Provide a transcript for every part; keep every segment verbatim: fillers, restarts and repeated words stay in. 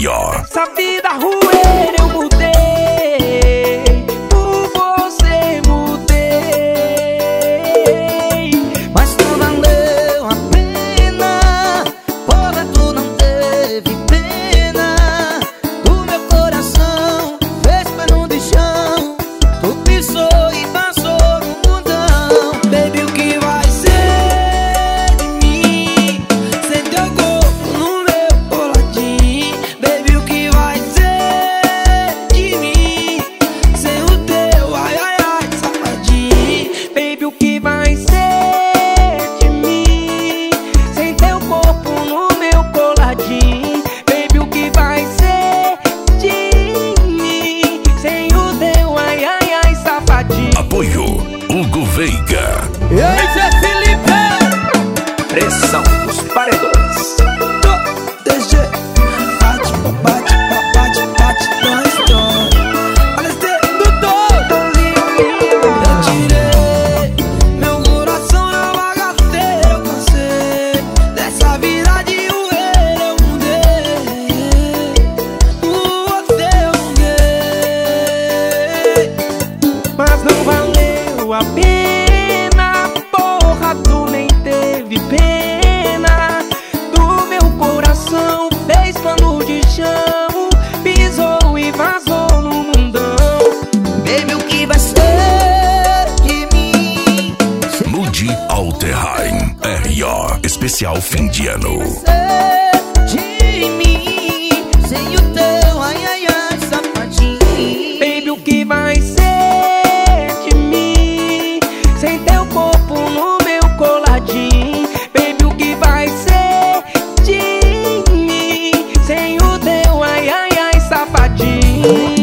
R O. Essa vida rueira eu mudei, por você mudei, mas tu valeu a pena, porra, tu não teve pena. Do meu coração fez pano de chão, tu pisou e passou no mundão. Baby, o que vai ser de mim sem teu corpo no meu coladinho? Baby, o que vai ser de mim sem o teu ai ai ai safadinho? baby, o que vai ser de mim sem teu corpo no meu coladinho? Baby, o que vai ser de mim sem o teu ai ai ai safadinho? Apoio Hugo Veiga. E aí, Zé Felipe? Pressão dos paredões. D G, bate, bate, bate, bate, nós dois. Olha esse todo eu tirei meu coração na bagaceira, eu cansei dessa vida de rueira, eu mudei. Por você eu mudei, Mas não valeu a pena, porra, tu nem teve pena. Do meu coração fez pano de chão, pisou e vazou no mundão. baby, o que vai ser de mim? Mude Alterheim. R O. Especial fim de ano. De mim sem o teu ai ai ai safadinho. Baby, o que vai ser de mim sem teu corpo no meu coladinho? Baby, o que vai ser de mim sem o teu ai ai ai safadinho?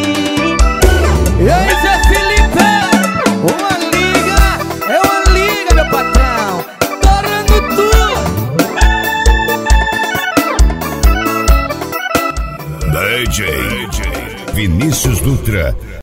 E aí, Zé Felipe? Uma liga, é uma liga, meu patrão. Torrando tudo. D J Vinícius Dutra.